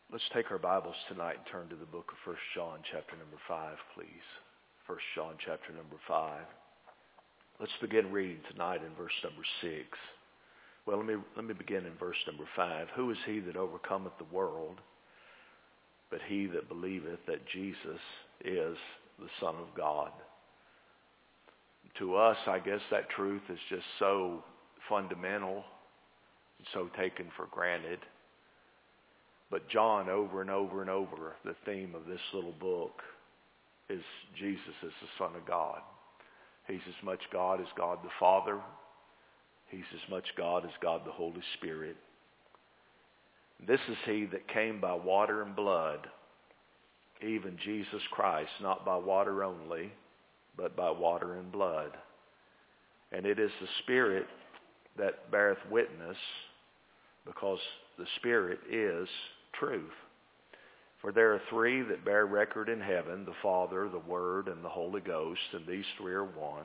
Let's take our Bibles tonight and turn to the book of 1 John chapter number 5, please. 1 John chapter number 5. Let's begin reading tonight in verse number 6. Well, let me begin in verse number 5. Who is he that overcometh the world, but he that believeth that Jesus is the Son of God? To us, I guess that truth is just so fundamental and so taken for granted. But John, over and over and over, the theme of this little book is Jesus is the Son of God. He's as much God as God the Father. He's as much God as God the Holy Spirit. This is he that came by water and blood, even Jesus Christ, not by water only, but by water and blood. And it is the Spirit that beareth witness, because the Spirit is truth. For there are three that bear record in heaven, the Father, the Word, and the Holy Ghost, and these three are one.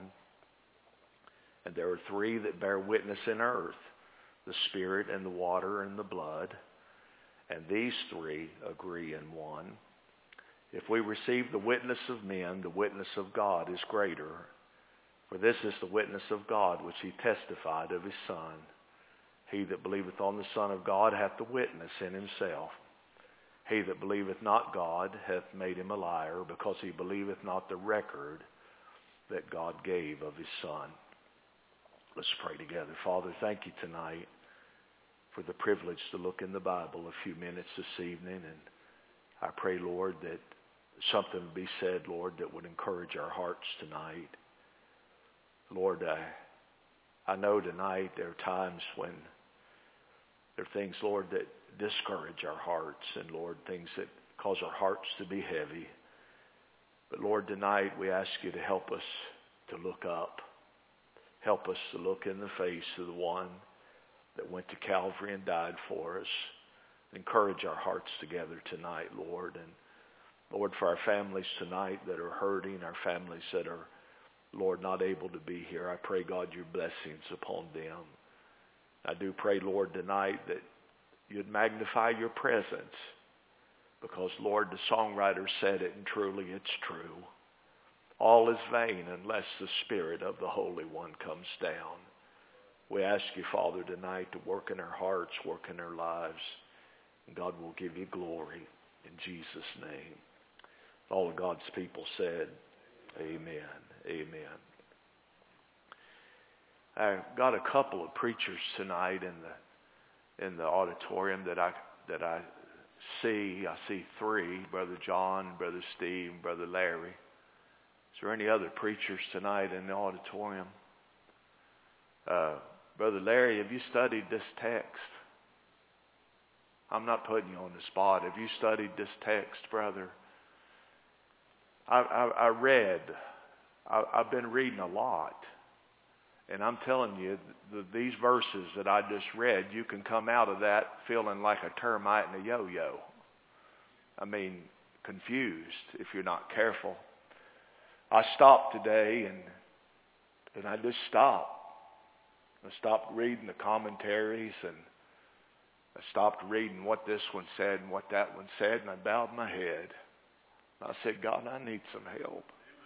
And there are three that bear witness in earth, the Spirit and the water and the blood, and these three agree in one. If we receive the witness of men, the witness of God is greater. For this is the witness of God which he testified of his Son. He that believeth on the Son of God hath the witness in himself. He that believeth not God hath made him a liar, because he believeth not the record that God gave of his Son. Let's pray together. Father, thank you tonight for the privilege to look in the Bible a few minutes this evening. And I pray, Lord, that something would be said, Lord, that would encourage our hearts tonight. Lord, I know tonight there are times when there are things, Lord, that discourage our hearts, and Lord, things that cause our hearts to be heavy. But Lord, tonight we ask you to help us to look up. Help us to look in the face of the one that went to Calvary and died for us. Encourage our hearts together tonight, Lord. And Lord, for our families tonight that are hurting, our families that are, Lord, not able to be here, I pray, God, your blessings upon them. I do pray, Lord, tonight that you'd magnify your presence, because, Lord, the songwriter said it, and truly it's true. All is vain unless the Spirit of the Holy One comes down. We ask you, Father, tonight to work in our hearts, work in our lives, and God will give you glory in Jesus' name. All of God's people said, amen, amen. I've got a couple of preachers tonight in the auditorium that I see. I see three: Brother John, Brother Steve, and Brother Larry. Is there any other preachers tonight in the auditorium? Brother Larry, have you studied this text? I'm not putting you on the spot. Have you studied this text, brother? I've been reading a lot. And I'm telling you, these verses that I just read, you can come out of that feeling like a termite in a yo-yo. I mean, confused if you're not careful. I stopped today and I just stopped. I stopped reading the commentaries, and I stopped reading what this one said and what that one said, and I bowed my head. I said, God, I need some help.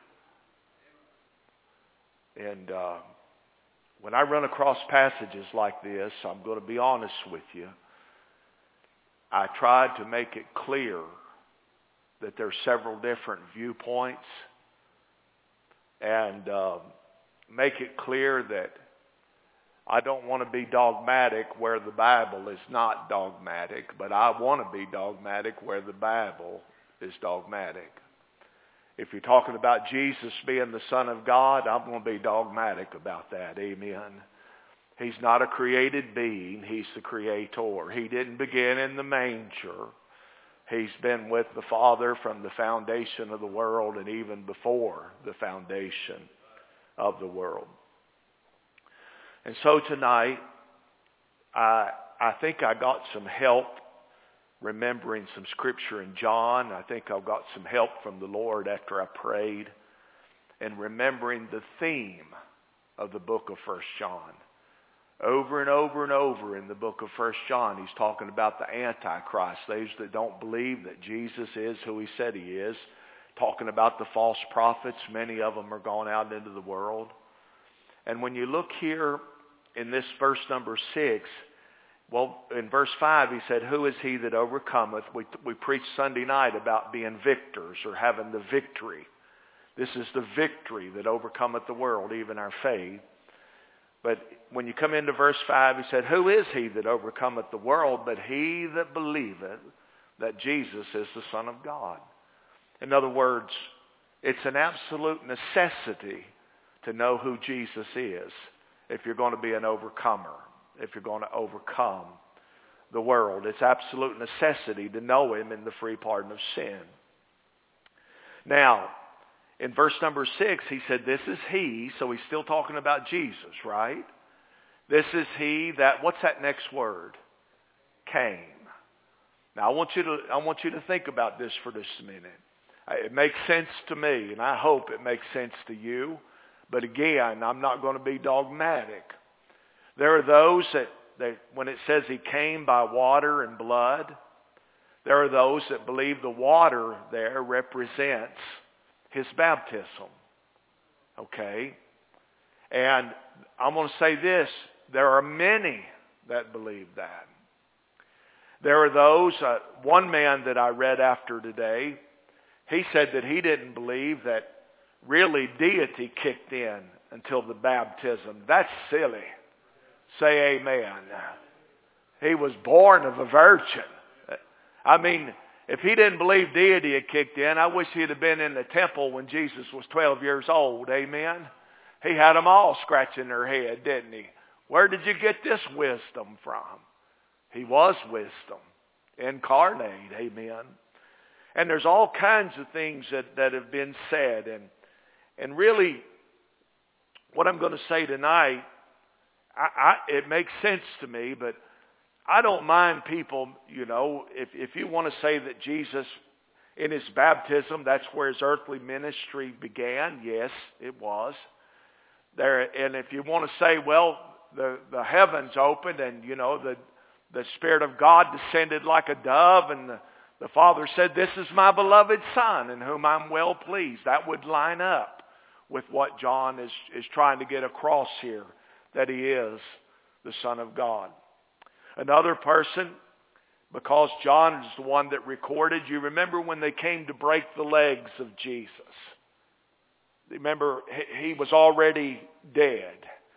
And when I run across passages like this, I'm going to be honest with you, I tried to make it clear that there are several different viewpoints, and make it clear that I don't want to be dogmatic where the Bible is not dogmatic, but I want to be dogmatic where the Bible is dogmatic. If you're talking about Jesus being the Son of God, I'm going to be dogmatic about that. Amen. He's not a created being. He's the Creator. He didn't begin in the manger. He's been with the Father from the foundation of the world and even before the foundation of the world. And so tonight, I think I got some help remembering some scripture in John. I think I've got some help from the Lord after I prayed, and remembering the theme of the book of 1 John. Over and over and over in the book of 1 John, he's talking about the Antichrist, those that don't believe that Jesus is who he said he is. Talking about the false prophets, many of them are gone out into the world. And when you look here in this verse number 6, well, in verse 5 he said, who is he that overcometh? We preached Sunday night about being victors or having the victory. This is the victory that overcometh the world, even our faith. But when you come into verse 5, he said, who is he that overcometh the world but he that believeth that Jesus is the Son of God? In other words, it's an absolute necessity to know who Jesus is if you're going to be an overcomer, if you're going to overcome the world. It's absolute necessity to know him in the free pardon of sin. Now, in verse number 6, he said, this is he, so he's still talking about Jesus, right? This is he that, what's that next word? Came. Now, I want you to think about this for just a minute. It makes sense to me, and I hope it makes sense to you. But again, I'm not going to be dogmatic. There are those that when it says he came by water and blood, there are those that believe the water there represents his baptism. Okay? And I'm going to say this. There are many that believe that. There are those, one man that I read after today, he said that he didn't believe that really deity kicked in until the baptism. That's silly. Say amen. He was born of a virgin. I mean, if he didn't believe deity had kicked in, I wish he'd have been in the temple when Jesus was 12 years old. Amen. He had them all scratching their head, didn't he? Where did you get this wisdom from? He was wisdom incarnate. Amen. And there's all kinds of things that have been said. And really, what I'm going to say tonight, it makes sense to me, but I don't mind people, if you want to say that Jesus, in his baptism, that's where his earthly ministry began. Yes, it was. And if you want to say, well, the heavens opened and, the Spirit of God descended like a dove and the Father said, this is my beloved Son in whom I'm well pleased. That would line up with what John is trying to get across here, that he is the Son of God. Another person, because John is the one that recorded, you remember when they came to break the legs of Jesus. Remember, he was already dead.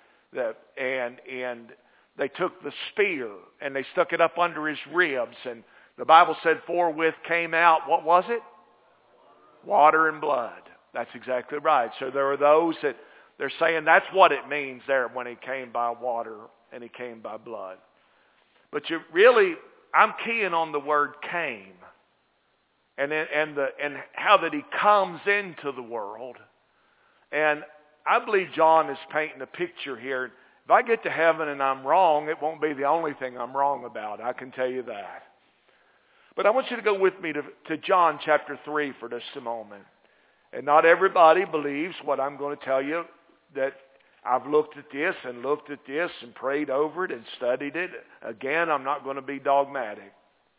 And they took the spear and they stuck it up under his ribs. And the Bible said forthwith came out, what was it? Water and blood. That's exactly right. So there are those that they're saying that's what it means there when he came by water and he came by blood. But I'm keying on the word came and how that he comes into the world. And I believe John is painting a picture here. If I get to heaven and I'm wrong, it won't be the only thing I'm wrong about. I can tell you that. But I want you to go with me to John chapter 3 for just a moment. And not everybody believes what I'm going to tell you, that I've looked at this and prayed over it and studied it. Again, I'm not going to be dogmatic.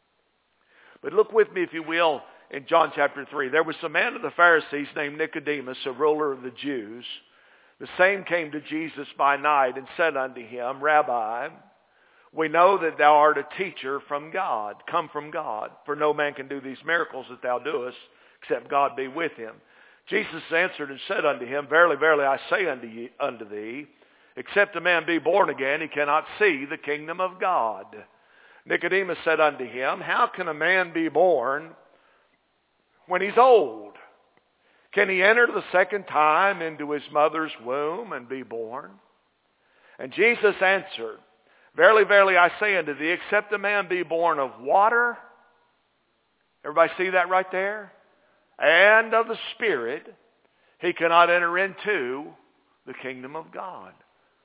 But look with me, if you will, in John chapter 3. There was a man of the Pharisees named Nicodemus, a ruler of the Jews. The same came to Jesus by night and said unto him, Rabbi, we know that thou art a teacher from God, come from God. For no man can do these miracles that thou doest, except God be with him. Jesus answered and said unto him, Verily, verily, I say unto thee, except a man be born again, he cannot see the kingdom of God. Nicodemus said unto him, How can a man be born when he's old? Can he enter the second time into his mother's womb and be born? And Jesus answered, Verily, verily, I say unto thee, except a man be born of water, everybody see that right there? And of the Spirit, he cannot enter into the kingdom of God.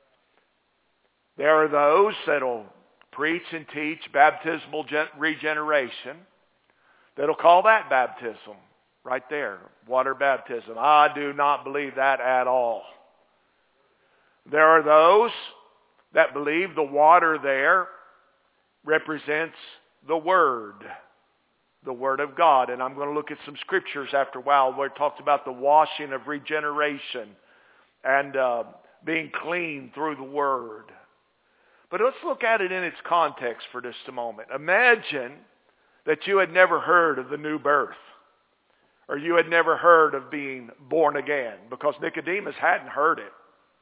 There are those that will preach and teach baptismal regeneration that'll call that baptism right there, water baptism. I do not believe that at all. There are those that believe the water there represents the Word of God. And I'm going to look at some scriptures after a while where it talks about the washing of regeneration and being clean through the Word. But let's look at it in its context for just a moment. Imagine that you had never heard of the new birth, or you had never heard of being born again, because Nicodemus hadn't heard it.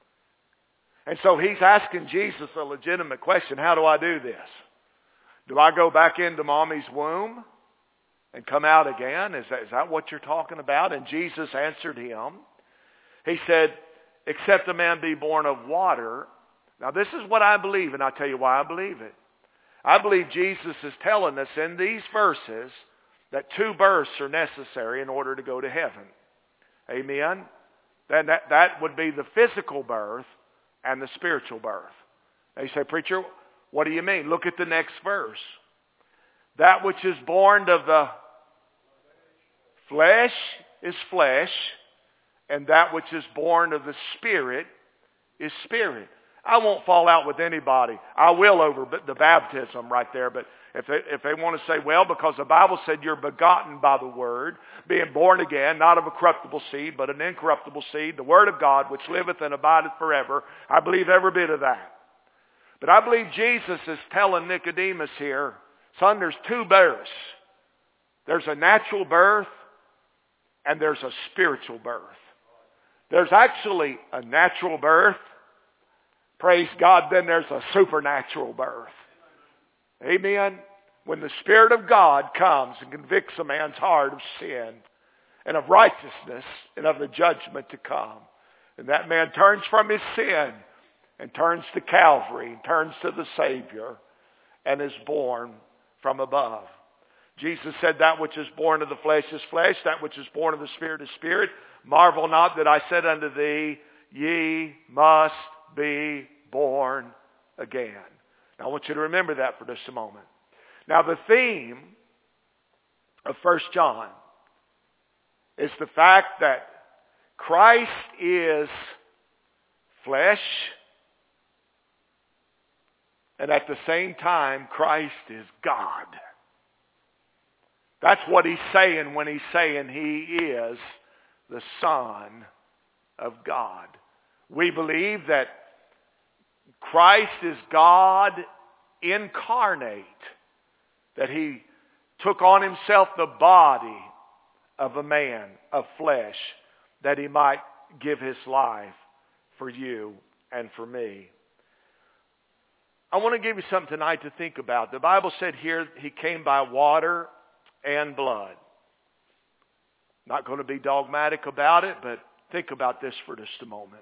And so he's asking Jesus a legitimate question. How do I do this? Do I go back into mommy's womb and come out again? Is that what you're talking about? And Jesus answered him. He said, except a man be born of water. Now this is what I believe, and I'll tell you why I believe it. I believe Jesus is telling us in these verses that two births are necessary in order to go to heaven. Amen? Then that would be the physical birth and the spiritual birth. Now you say, preacher, what do you mean? Look at the next verse. That which is born of the flesh is flesh, and that which is born of the Spirit is spirit. I won't fall out with anybody. I will over the baptism right there, but if they want to say, well, because the Bible said you're begotten by the Word, being born again, not of a corruptible seed, but an incorruptible seed, the Word of God, which liveth and abideth forever, I believe every bit of that. But I believe Jesus is telling Nicodemus here, son, there's two births. There's a natural birth and there's a spiritual birth. There's actually a natural birth. Praise God, then there's a supernatural birth. Amen. When the Spirit of God comes and convicts a man's heart of sin and of righteousness and of the judgment to come, and that man turns from his sin and turns to Calvary and turns to the Savior and is born from above. Jesus said, that which is born of the flesh is flesh, that which is born of the Spirit is spirit. Marvel not that I said unto thee, ye must be born again. Now I want you to remember that for just a moment. Now the theme of 1 John is the fact that Christ is flesh, and at the same time Christ is God. That's what he's saying when he's saying he is the Son of God. We believe that Christ is God incarnate, that he took on himself the body of a man, of flesh, that he might give his life for you and for me. I want to give you something tonight to think about. The Bible said here he came by water and blood. Not going to be dogmatic about it, but think about this for just a moment.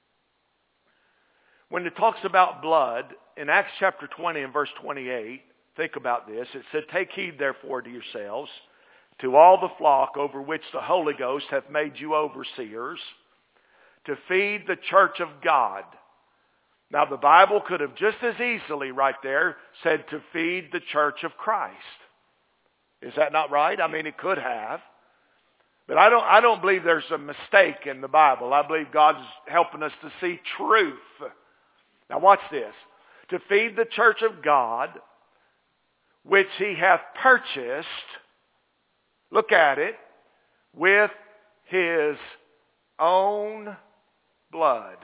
When it talks about blood, in Acts chapter 20 and verse 28, think about this. It said, take heed therefore to yourselves, to all the flock over which the Holy Ghost hath made you overseers, to feed the church of God. Now the Bible could have just as easily right there said to feed the church of Christ. Is that not right? I mean, it could have. But I don't believe there's a mistake in the Bible. I believe God's helping us to see truth. Now watch this. To feed the church of God, which he hath purchased, look at it, with his own blood.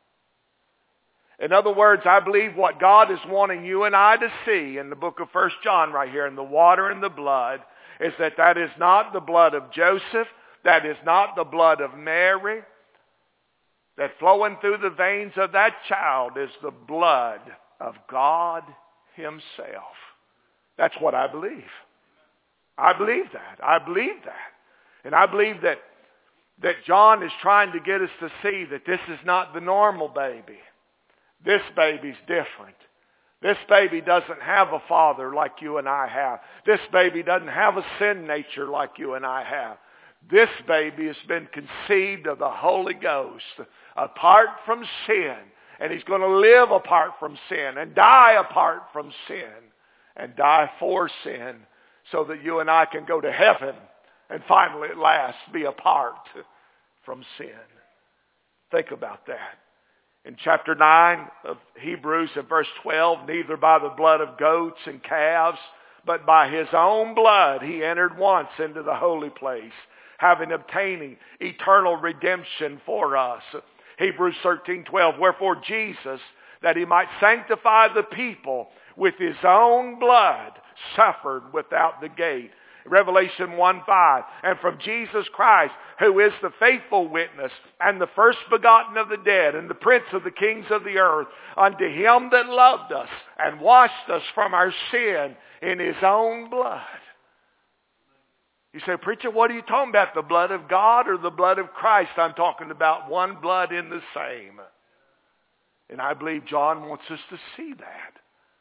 In other words, I believe what God is wanting you and I to see in the book of 1 John right here, in the water and the blood, is that is not the blood of Joseph, that is not the blood of Mary, that flowing through the veins of that child is the blood of God himself. That's what I believe. I believe that. I believe that. And I believe that John is trying to get us to see that this is not the normal baby. This baby's different. This baby doesn't have a father like you and I have. This baby doesn't have a sin nature like you and I have. This baby has been conceived of the Holy Ghost apart from sin. And he's going to live apart from sin and die apart from sin and die for sin so that you and I can go to heaven and finally at last be apart from sin. Think about that. In chapter 9 of Hebrews in verse 12, neither by the blood of goats and calves, but by his own blood he entered once into the holy place, having obtaining eternal redemption for us. Hebrews 13:12, wherefore Jesus, that he might sanctify the people with his own blood, suffered without the gate. Revelation 1:5, and from Jesus Christ, who is the faithful witness and the first begotten of the dead and the prince of the kings of the earth, unto him that loved us and washed us from our sin in his own blood. You say, preacher, what are you talking about? The blood of God or the blood of Christ? I'm talking about one blood in the same. And I believe John wants us to see that.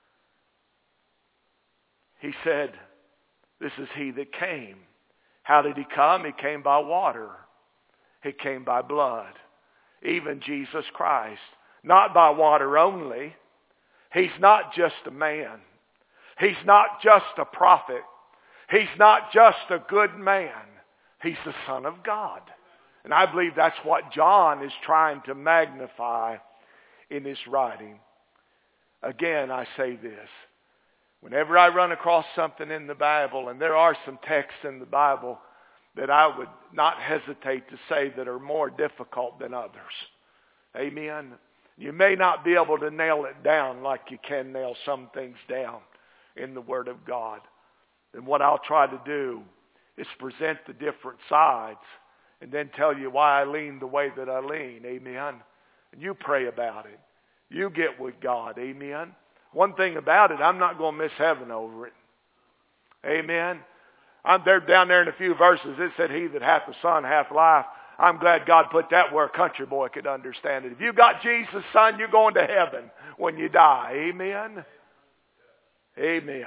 He said, this is he that came. How did he come? He came by water. He came by blood. Even Jesus Christ. Not by water only. He's not just a man. He's not just a prophet. He's not just a good man. He's the Son of God. And I believe that's what John is trying to magnify in his writing. Again, I say this. Whenever I run across something in the Bible, and there are some texts in the Bible that I would not hesitate to say that are more difficult than others. Amen. You may not be able to nail it down like you can nail some things down in the Word of God. And what I'll try to do is present the different sides and then tell you why I lean the way that I lean. Amen. And you pray about it. You get with God. Amen. One thing about it, I'm not going to miss heaven over it. Amen. I'm there down there in a few verses. It said, he that hath the Son hath life. I'm glad God put that where a country boy could understand it. If you got Jesus' Son, you're going to heaven when you die. Amen. Amen.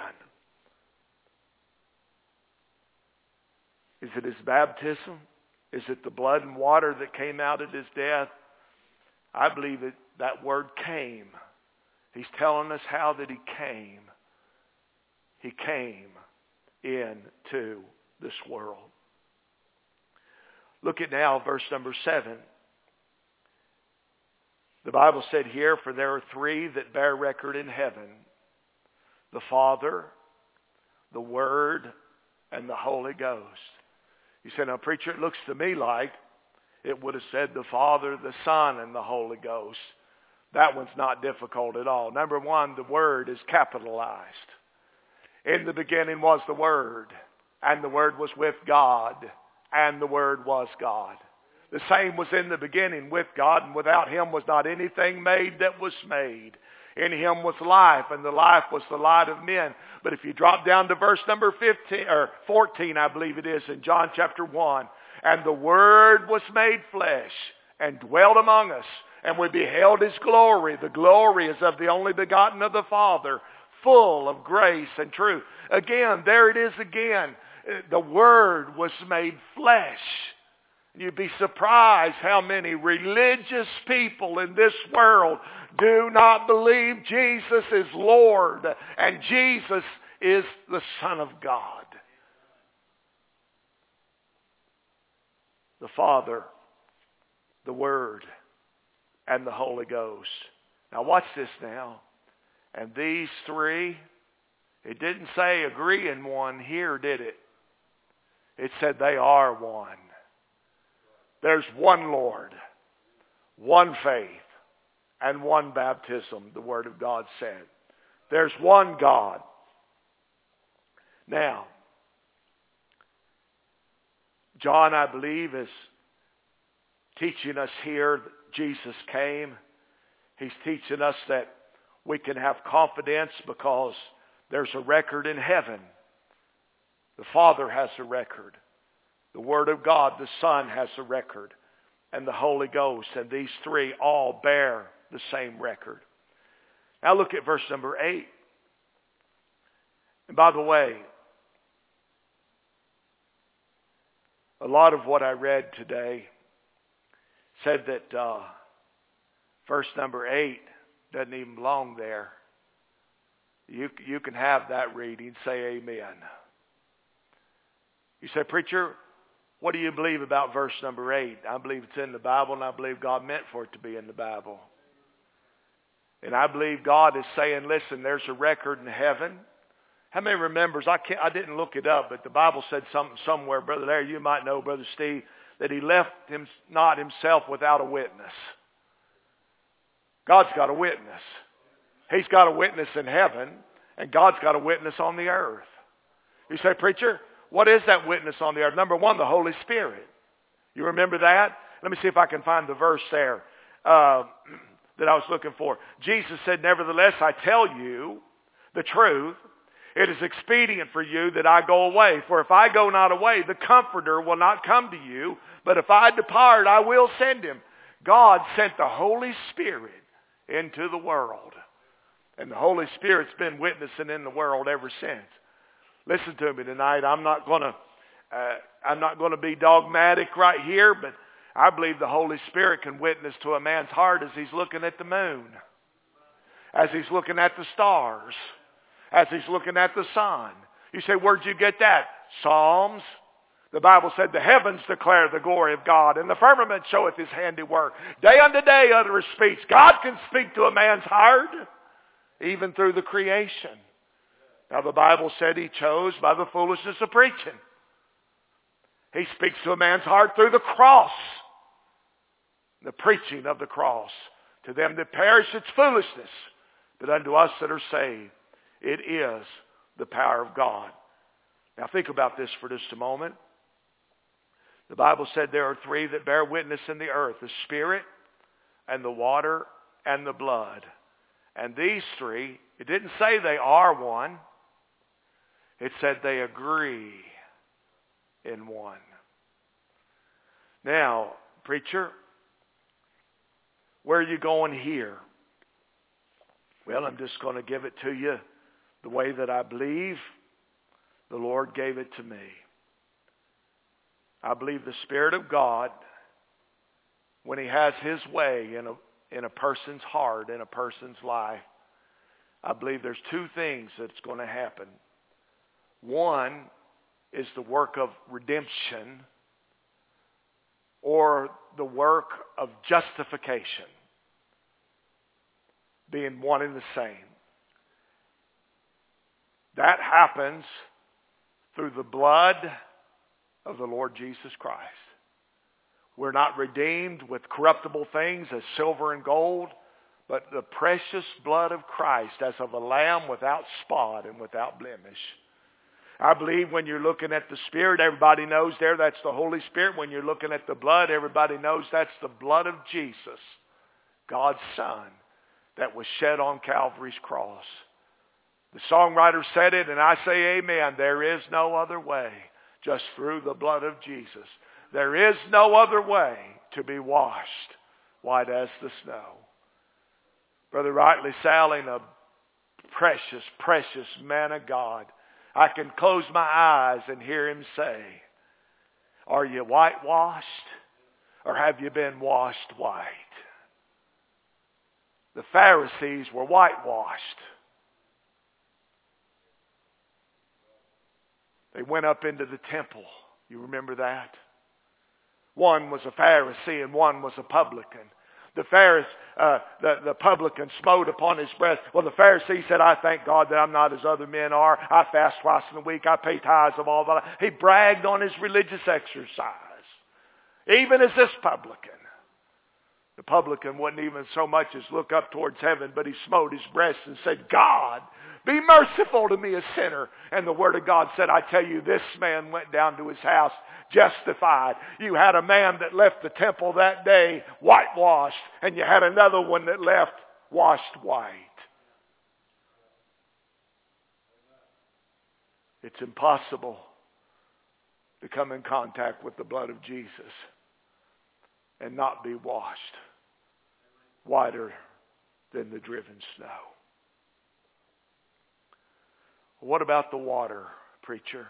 Is it his baptism? Is it the blood and water that came out at his death? I believe that word came. He's telling us how that he came. He came into this world. Look at now verse number 7. The Bible said here, for there are three that bear record in heaven. The Father, the Word, and the Holy Ghost. You say, now preacher, it looks to me like it would have said the Father, the Son, and the Holy Ghost. That one's not difficult at all. Number one, the Word is capitalized. In the beginning was the Word, and the Word was with God, and the Word was God. The same was in the beginning with God, and without him was not anything made that was made. In him was life, and the life was the light of men. But if you drop down to verse number 15 or 14, I believe it is, in John chapter 1, and the Word was made flesh and dwelt among us, and we beheld his glory. The glory is of the only begotten of the Father, full of grace and truth. Again, there it is again. The Word was made flesh. You'd be surprised how many religious people in this world do not believe Jesus is Lord and Jesus is the Son of God. The Father, the Word, and the Holy Ghost. Now watch this now. And these three, it didn't say agree in one here, did it? It said they are one. There's one Lord, one faith, and one baptism, the Word of God said. There's one God. Now, John, I believe, is teaching us here that Jesus came. He's teaching us that we can have confidence because there's a record in heaven. The Father has a record. The Word of God, the Son, has a record. And the Holy Ghost. And these three all bear the same record. Now look at verse number 8. And by the way, a lot of what I read today said that verse number 8 doesn't even belong there. You can have that reading. Say amen. You say, preacher, what do you believe about verse number 8? I believe it's in the Bible, and I believe God meant for it to be in the Bible. And I believe God is saying, listen, there's a record in heaven. How many remembers? I didn't look it up, but the Bible said something somewhere, Brother Larry, you might know, Brother Steve, that he left him not himself without a witness. God's got a witness. He's got a witness in heaven, and God's got a witness on the earth. You say, preacher, what is that witness on the earth? Number one, the Holy Spirit. You remember that? Let me see if I can find the verse there that I was looking for. Jesus said, nevertheless, I tell you the truth. It is expedient for you that I go away. For if I go not away, the Comforter will not come to you. But if I depart, I will send him. God sent the Holy Spirit into the world. And the Holy Spirit's been witnessing in the world ever since. Listen to me tonight. I'm not going to be dogmatic right here, but I believe the Holy Spirit can witness to a man's heart as he's looking at the moon, as he's looking at the stars, as he's looking at the sun. You say, where'd you get that? Psalms. The Bible said, the heavens declare the glory of God, and the firmament showeth his handiwork. Day unto day uttereth speech. God can speak to a man's heart, even through the creation. Now the Bible said he chose by the foolishness of preaching. He speaks to a man's heart through the cross. The preaching of the cross. To them that perish it's foolishness, but unto us that are saved it is the power of God. Now think about this for just a moment. The Bible said there are three that bear witness in the earth. The Spirit and the water and the blood. And these three, it didn't say they are one. It said they agree in one. Now, preacher, where are you going here? Well, I'm just going to give it to you the way that I believe the Lord gave it to me. I believe the Spirit of God, when he has his way in a person's heart, in a person's life, I believe there's two things that's going to happen. One is the work of redemption or the work of justification, being one and the same. That happens through the blood of the Lord Jesus Christ. We're not redeemed with corruptible things as silver and gold, but the precious blood of Christ as of a lamb without spot and without blemish. I believe when you're looking at the Spirit, everybody knows there that's the Holy Spirit. When you're looking at the blood, everybody knows that's the blood of Jesus, God's Son, that was shed on Calvary's cross. The songwriter said it, and I say amen. There is no other way, just through the blood of Jesus. There is no other way to be washed white as the snow. Brother Rightly Salling, a precious, precious man of God. I can close my eyes and hear him say, are you whitewashed or have you been washed white? The Pharisees were whitewashed. They went up into the temple. You remember that? One was a Pharisee and one was a publican. The publican smote upon his breast. Well, the Pharisee said, I thank God that I'm not as other men are. I fast twice in a week. I pay tithes of all that. He bragged on his religious exercise. Even as this publican. The publican wouldn't even so much as look up towards heaven, but he smote his breast and said, God, be merciful to me, a sinner. And the Word of God said, I tell you, this man went down to his house justified. You had a man that left the temple that day whitewashed, and you had another one that left washed white. It's impossible to come in contact with the blood of Jesus and not be washed whiter than the driven snow. What about the water, preacher?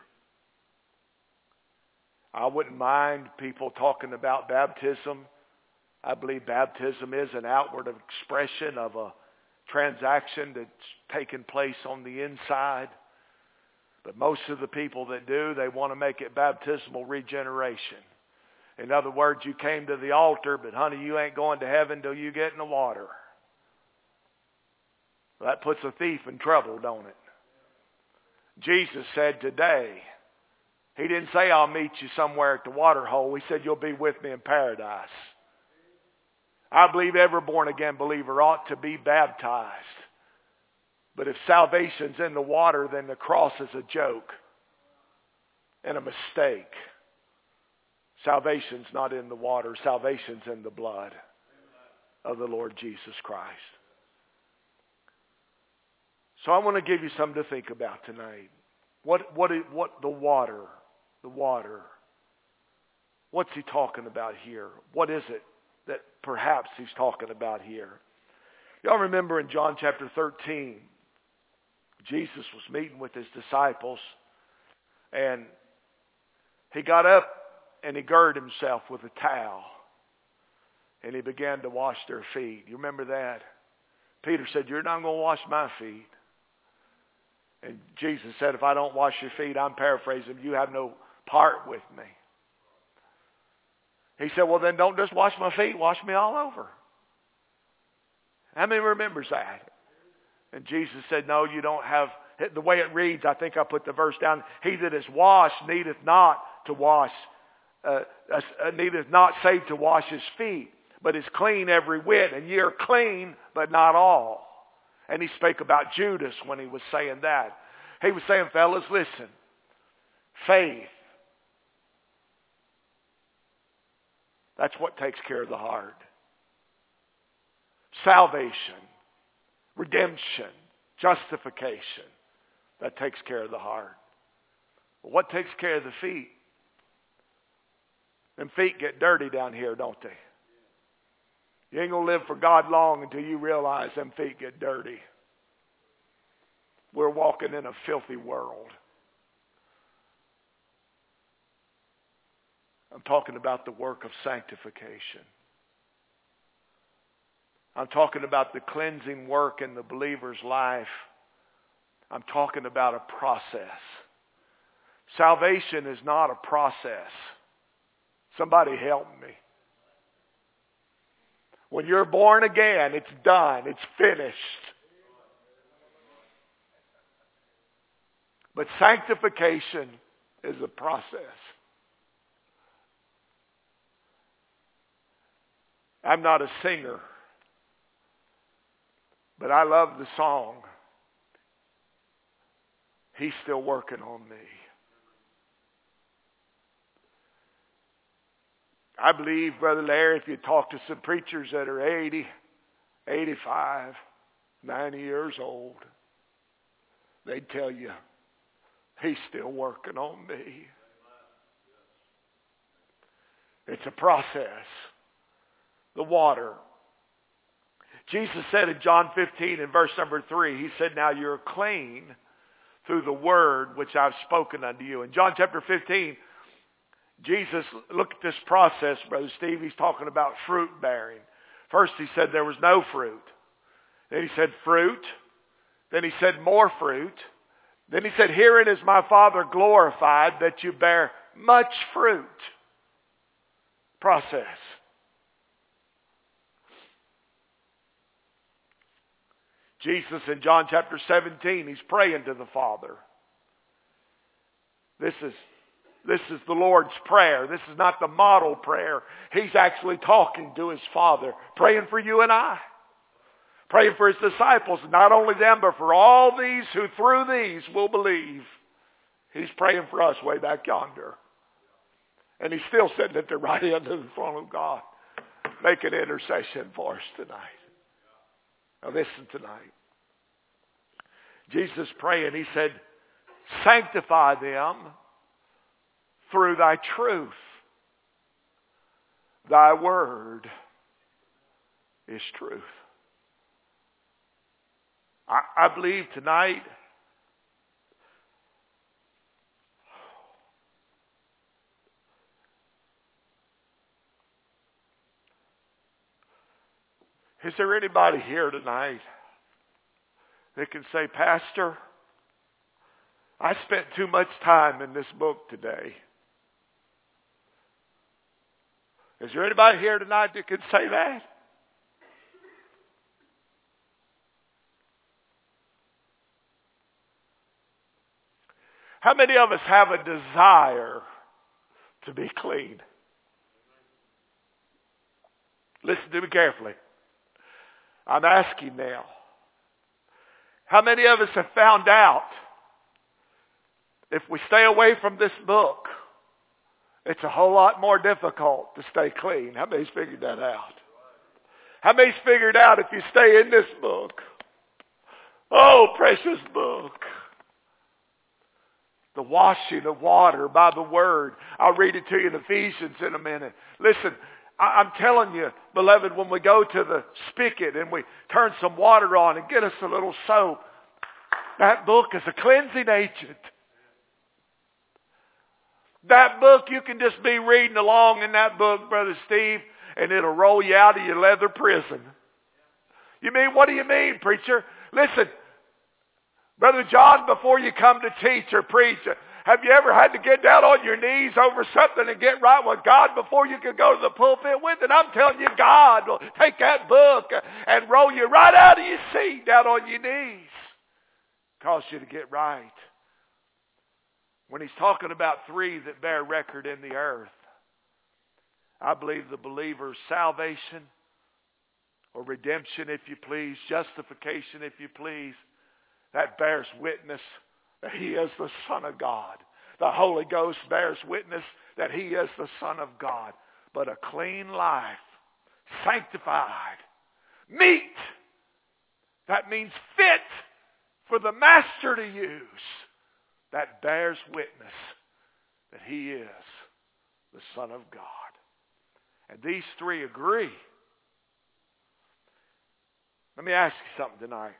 I wouldn't mind people talking about baptism. I believe baptism is an outward expression of a transaction that's taken place on the inside. But most of the people that do, they want to make it baptismal regeneration. In other words, you came to the altar, but honey, you ain't going to heaven till you get in the water. That puts a thief in trouble, don't it? Jesus said today, He didn't say, I'll meet you somewhere at the water hole. He said, you'll be with me in paradise. I believe every born-again believer ought to be baptized. But if salvation's in the water, then the cross is a joke and a mistake. Salvation's not in the water. Salvation's in the blood of the Lord Jesus Christ. So I want to give you something to think about tonight. What the water, what's He talking about here? What is it that perhaps He's talking about here? Y'all remember in John chapter 13, Jesus was meeting with His disciples, and He got up and He girded Himself with a towel, and He began to wash their feet. You remember that? Peter said, you're not going to wash my feet. And Jesus said, if I don't wash your feet, I'm paraphrasing, you have no part with me. He said, well then don't just wash my feet, wash me all over. How many remembers that? And Jesus said, no, you don't have, the way it reads, I think I put the verse down, he that is washed needeth not to wash, needeth not save to wash his feet, but is clean every whit, and ye are clean, but not all. And He spake about Judas when He was saying that. He was saying, fellas, listen, faith, that's what takes care of the heart. Salvation, redemption, justification, that takes care of the heart. But what takes care of the feet? Them feet get dirty down here, don't they? You ain't going to live for God long until you realize them feet get dirty. We're walking in a filthy world. I'm talking about the work of sanctification. I'm talking about the cleansing work in the believer's life. I'm talking about a process. Salvation is not a process. Somebody help me. When you're born again, it's done. It's finished. But sanctification is a process. I'm not a singer, but I love the song, He's still working on me. I believe, Brother Larry, if you talk to some preachers that are 80, 85, 90 years old, they'd tell you, He's still working on me. It's a process. The water. Jesus said in John 15 in verse number 3, He said, now you're clean through the word which I've spoken unto you. In John chapter 15, Jesus, look at this process, Brother Steve. He's talking about fruit bearing. First He said there was no fruit. Then He said fruit. Then He said more fruit. Then He said, herein is my Father glorified, that you bear much fruit. Process. Jesus in John chapter 17, He's praying to the Father. This is the Lord's Prayer. This is not the model prayer. He's actually talking to His Father, praying for you and I. Praying for His disciples, not only them, but for all these who through these will believe. He's praying for us way back yonder. And He's still sitting at the right end of the throne of God, making intercession for us tonight. Now listen tonight. Jesus praying, He said, sanctify them through thy truth. Thy word is truth. I believe tonight is there anybody here tonight that can say, Pastor, I spent too much time in this book today? Is there anybody here tonight that can say that? How many of us have a desire to be clean? Listen to me carefully. I'm asking now. How many of us have found out if we stay away from this book, it's a whole lot more difficult to stay clean? How many's figured that out? How many's figured out if you stay in this book? Oh, precious book. The washing of water by the Word. I'll read it to you in Ephesians in a minute. Listen, I'm telling you, beloved, when we go to the spigot and we turn some water on and get us a little soap, that book is a cleansing agent. That book, you can just be reading along in that book, Brother Steve, and it'll roll you out of your leather prison. You mean, what do you mean, preacher? Listen, Brother John, before you come to teach or preach, have you ever had to get down on your knees over something and get right with God before you can go to the pulpit with it? I'm telling you, God will take that book and roll you right out of your seat down on your knees. Cause you to get right. When he's talking about three that bear record in the earth, I believe the believer's salvation or redemption, if you please, justification, if you please, that bears witness that he is the Son of God. The Holy Ghost bears witness that he is the Son of God. But a clean life, sanctified, meet, that means fit for the Master to use, that bears witness that he is the Son of God. And these three agree. Let me ask you something tonight.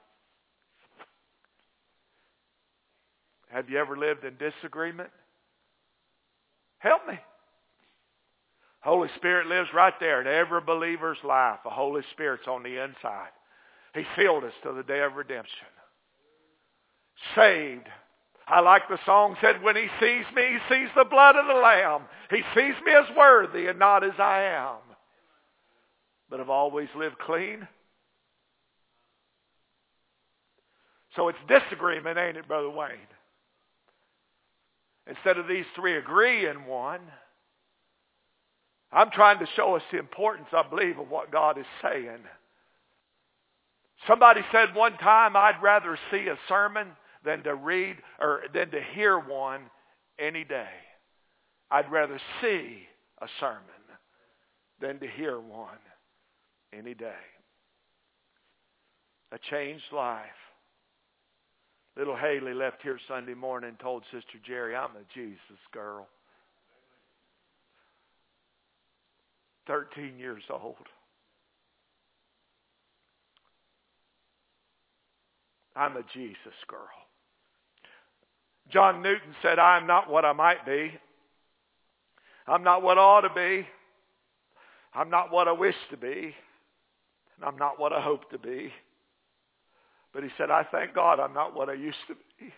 Have you ever lived in disagreement? Help me. Holy Spirit lives right there in every believer's life. The Holy Spirit's on the inside. He sealed us to the day of redemption. Saved. I like the song said, when he sees me, he sees the blood of the Lamb. He sees me as worthy and not as I am. But I've always lived clean. So it's disagreement, ain't it, Brother Wayne? Instead of these three agree in one, I'm trying to show us the importance, I believe, of what God is saying. Somebody said one time, I'd rather see a sermon than to read or than to hear one any day. I'd rather see a sermon than to hear one any day. A changed life. Little Haley left here Sunday morning and told Sister Jerry, I'm a Jesus girl. 13 years old. I'm a Jesus girl. John Newton said, I'm not what I might be. I'm not what I ought to be. I'm not what I wish to be. And I'm not what I hope to be. But he said, I thank God I'm not what I used to be.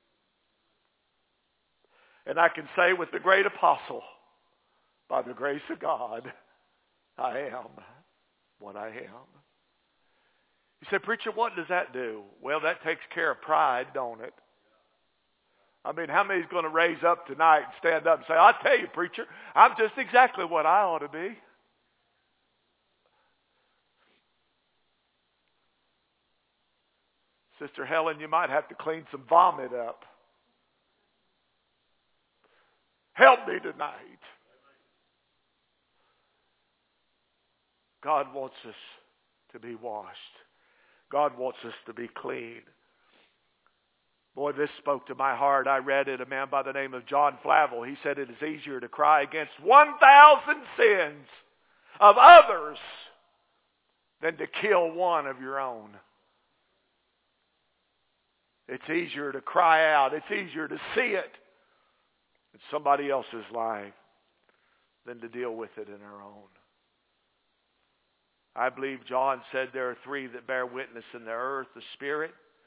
And I can say with the great apostle, by the grace of God, I am what I am. You say, preacher, what does that do? Well, that takes care of pride, don't it? I mean, how many's going to raise up tonight and stand up and say, I'll tell you, preacher, I'm just exactly what I ought to be. Sister Helen, you might have to clean some vomit up. Help me tonight. God wants us to be washed. God wants us to be clean. Boy, this spoke to my heart. I read it, a man by the name of John Flavel. He said it is easier to cry against 1,000 sins of others than to kill one of your own. It's easier to cry out. It's easier to see it in somebody else's life than to deal with it in our own. I believe John said there are three that bear witness in the earth, the Spirit.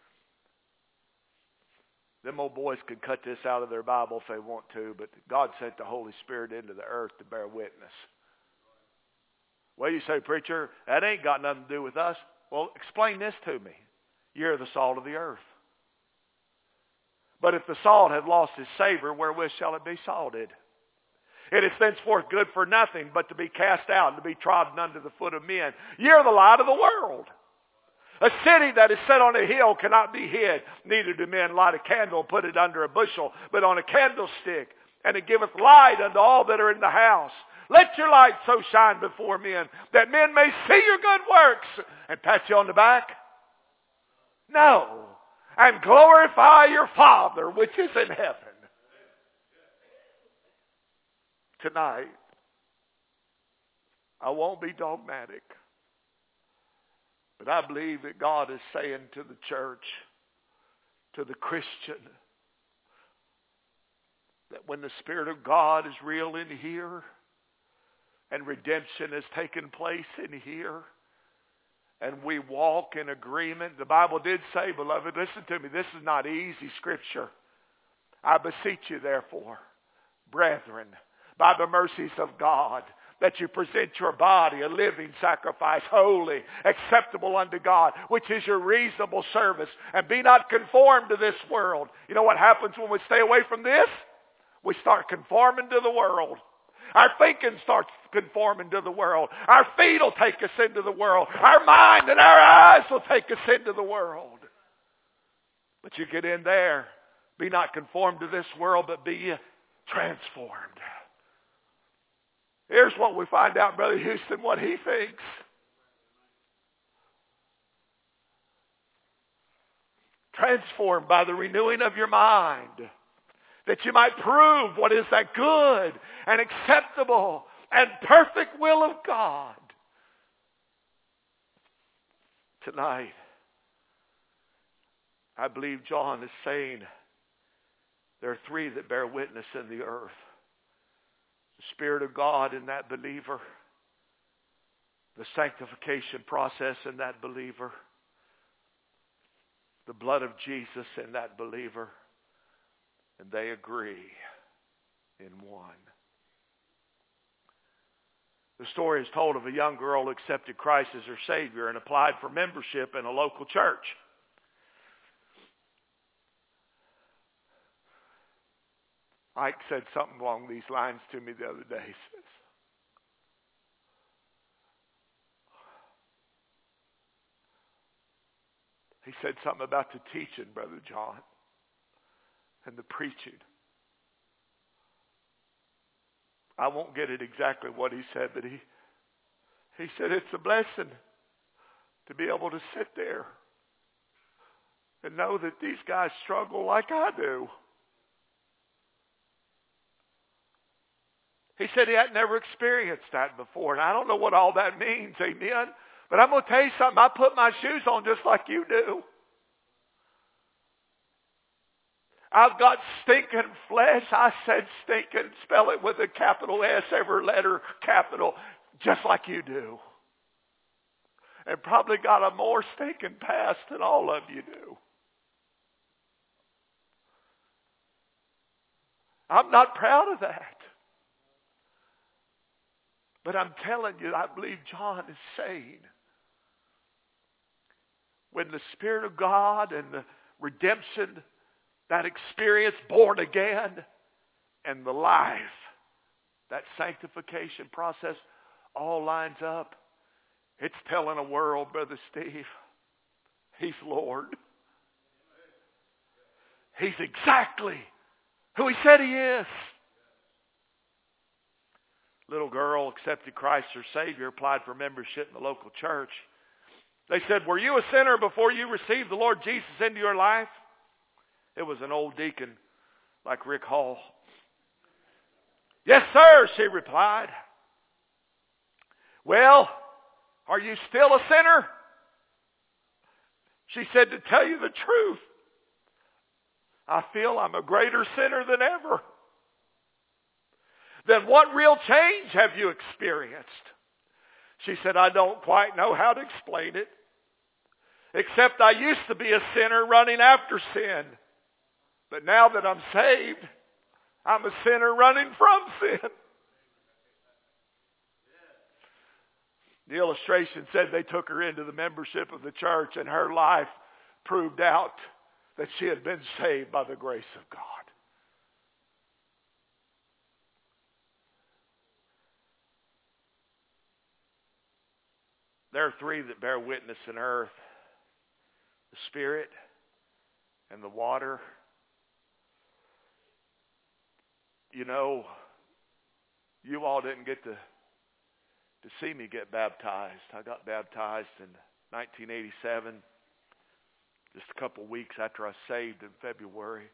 Them old boys could cut this out of their Bible if they want to, but God sent the Holy Spirit into the earth to bear witness. Well, you say, preacher, that ain't got nothing to do with us. Well, explain this to me. You're the salt of the earth. But if the salt have lost its savor, wherewith shall it be salted? It is thenceforth good for nothing but to be cast out and to be trodden under the foot of men. Ye are the light of the world. A city that is set on a hill cannot be hid. Neither do men light a candle and put it under a bushel, but on a candlestick. And it giveth light unto all that are in the house. Let your light so shine before men, that men may see your good works. And pat you on the back? No. And glorify your Father which is in heaven. Tonight, I won't be dogmatic, but I believe that God is saying to the church, to the Christian, that when the Spirit of God is real in here, and redemption has taken place in here, and we walk in agreement. The Bible did say, beloved, listen to me, this is not easy scripture. I beseech you, therefore, brethren, by the mercies of God, that you present your body a living sacrifice, holy, acceptable unto God, which is your reasonable service. And be not conformed to this world. You know what happens when we stay away from this? We start conforming to the world. Our thinking starts conforming to the world. Our feet will take us into the world. Our mind and our eyes will take us into the world. But you get in there. Be not conformed to this world, but be transformed. Here's what we find out, Brother Houston, what he thinks. Transformed by the renewing of your mind, that you might prove what is that good and acceptable and perfect will of God. Tonight, I believe John is saying there are three that bear witness in the earth. The Spirit of God in that believer, the sanctification process in that believer, the blood of Jesus in that believer, and they agree in one. The story is told of a young girl who accepted Christ as her Savior and applied for membership in a local church. Ike said something along these lines to me the other day. He says, he said something about the teaching, Brother John, and the preaching. I won't get it exactly what he said, but he said it's a blessing to be able to sit there and know that these guys struggle like I do. He said he had never experienced that before. And I don't know what all that means, amen. But I'm going to tell you something. I put my shoes on just like you do. I've got stinking flesh. I said stinking. Spell it with a capital S, every letter capital, just like you do. And probably got a more stinking past than all of you do. I'm not proud of that. But I'm telling you, I believe John is saying, when the Spirit of God and the redemption, that experience, born again, and the life, that sanctification process, all lines up, it's telling a world, Brother Steve, He's Lord. He's exactly who He said He is. Little girl accepted Christ her Savior, applied for membership in the local church. They said, were you a sinner before you received the Lord Jesus into your life? It was an old deacon like Rick Hall. Yes, sir, she replied. Well, are you still a sinner? She said, to tell you the truth, I feel I'm a greater sinner than ever. Then what real change have you experienced? She said, I don't quite know how to explain it. Except I used to be a sinner running after sin. But now that I'm saved, I'm a sinner running from sin. The illustration said they took her into the membership of the church and her life proved out that she had been saved by the grace of God. There are three that bear witness in earth: the Spirit and the water. You know, you all didn't get to see me get baptized. I got baptized in 1987, just a couple weeks after I saved in February.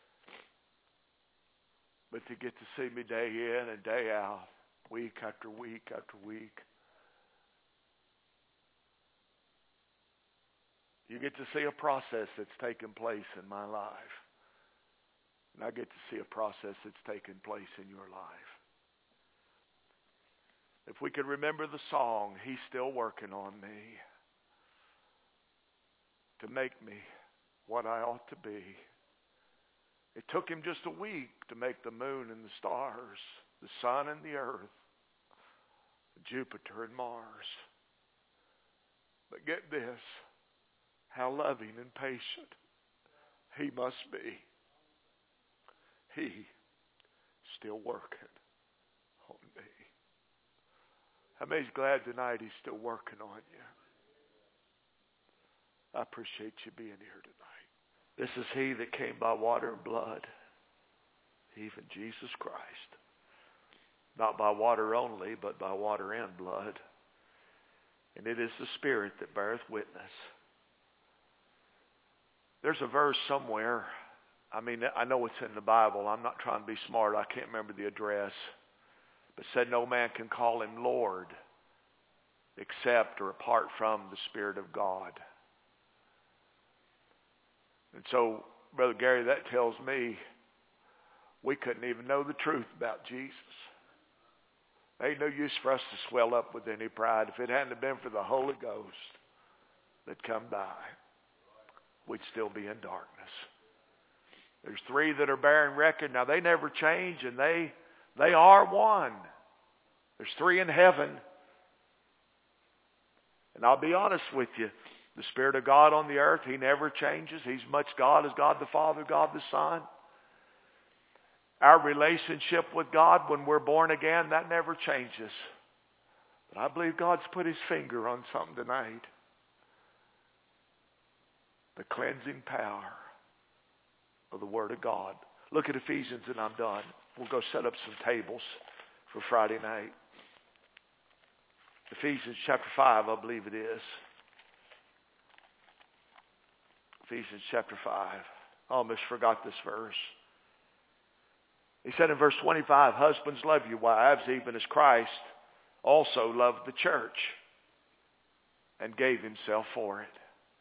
But to get to see me day in and day out, week after week after week, you get to see a process that's taken place in my life. And I get to see a process that's taken place in your life. If we could remember the song, He's Still Working on Me to make me what I ought to be. It took Him just a week to make the moon and the stars, the sun and the earth, Jupiter and Mars. But get this, how loving and patient He must be. He's still working on me. How many's glad tonight He's still working on you? I appreciate you being here tonight. This is He that came by water and blood, even Jesus Christ. Not by water only, but by water and blood. And it is the Spirit that beareth witness. There's a verse somewhere. I mean, I know it's in the Bible. I'm not trying to be smart. I can't remember the address. But said no man can call Him Lord except or apart from the Spirit of God. And so, Brother Gary, that tells me we couldn't even know the truth about Jesus. Ain't no use for us to swell up with any pride. If it hadn't been for the Holy Ghost that come by, we'd still be in darkness. There's three that are bearing record. Now, they never change, and they are one. There's three in heaven. And I'll be honest with you. The Spirit of God on the earth, He never changes. He's much God as God the Father, God the Son. Our relationship with God when we're born again, that never changes. But I believe God's put His finger on something tonight. The cleansing power of the Word of God. Look at Ephesians and I'm done. We'll go set up some tables for Friday night. Ephesians chapter 5, I believe it is. Ephesians chapter 5. I almost forgot this verse. He said in verse 25, husbands, love your wives, even as Christ also loved the church and gave Himself for it,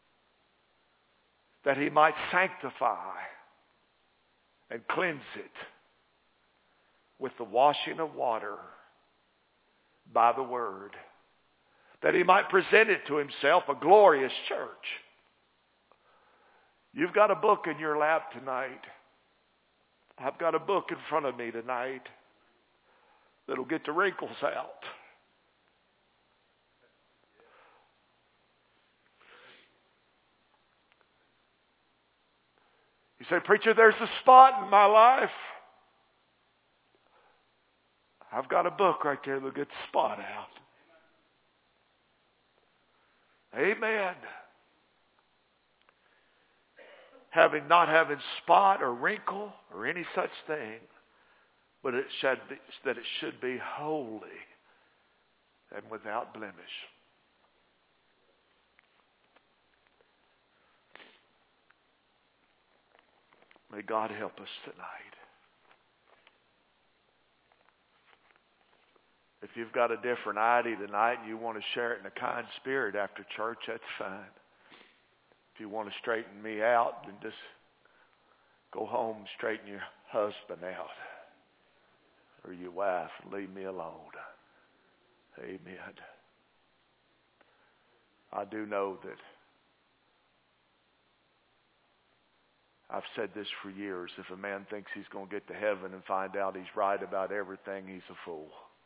that He might sanctify and cleanse it with the washing of water by the word, that He might present it to Himself a glorious church. You've got a book in your lap tonight. I've got a book in front of me tonight that'll get the wrinkles out. You say, preacher, there's a spot in my life. I've got a book right there that'll get the spot out. Amen. Not having spot or wrinkle or any such thing, but that it should be holy and without blemish. May God help us tonight. If you've got a different idea tonight and you want to share it in a kind spirit after church, that's fine. If you want to straighten me out, then just go home and straighten your husband out or your wife and leave me alone. Amen. I do know that I've said this for years. If a man thinks he's going to get to heaven and find out he's right about everything, he's a fool.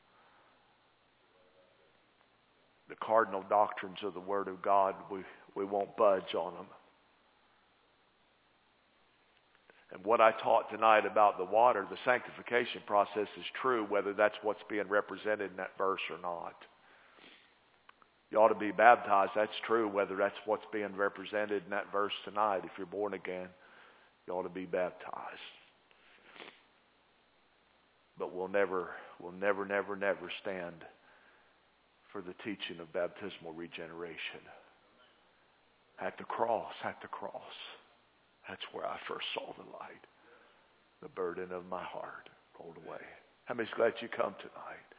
The cardinal doctrines of the Word of God, we won't budge on them. And what I taught tonight about the water, the sanctification process is true, whether that's what's being represented in that verse or not. You ought to be baptized. That's true, whether that's what's being represented in that verse tonight. If you're born again, you ought to be baptized. But we'll never stand for the teaching of baptismal regeneration. At the cross. That's where I first saw the light. The burden of my heart rolled away. How many's glad you come tonight?